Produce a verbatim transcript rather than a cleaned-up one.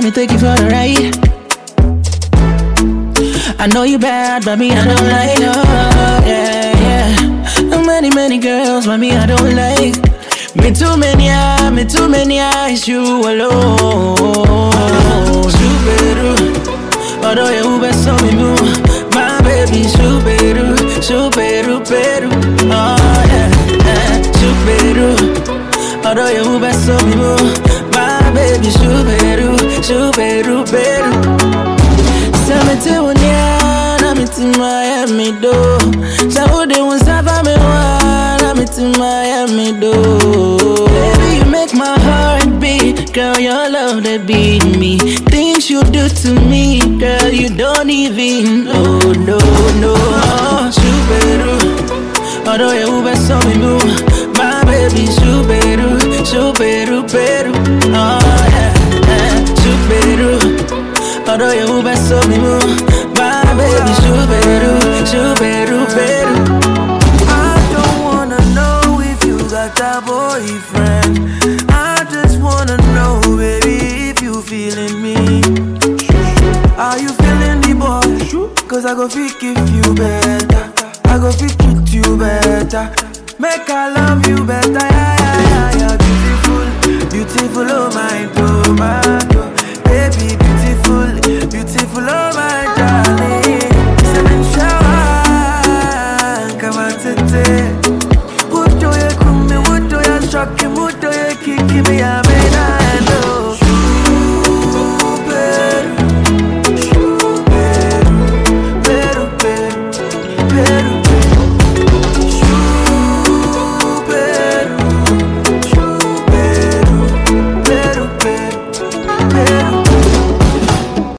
me take you for a ride. I know you bad, but me I don't like. Oh, yeah, yeah. Many, many girls, but me I don't like. Me too many, ah, me too many eyes, you alone. Superu, although you best so me move. My baby, superu, superu, peru. Oh yeah, yeah. Superu, although you best so me move. My baby, superu, superu, peru. Samete unyana, miti Miami do. Saude unsava me wana, miti Miami do. Baby, you make my heart beat. Girl, your love that beat me. Things you do to me, girl, you don't even know, no, no. Superu, although you best so me move. My baby, superu, superu, peru. Oh yeah, yeah. Superu, although you best so me move. My baby, superu, superu, peru. I don't wanna know if you got a boyfriend. I just wanna know, baby, if you feeling me. Are you feeling the boy? Cause I go fit give you better. I go fit treat you better. Make I love you better. Yeah, yeah, yeah, yeah. Beautiful, beautiful, oh my, oh my.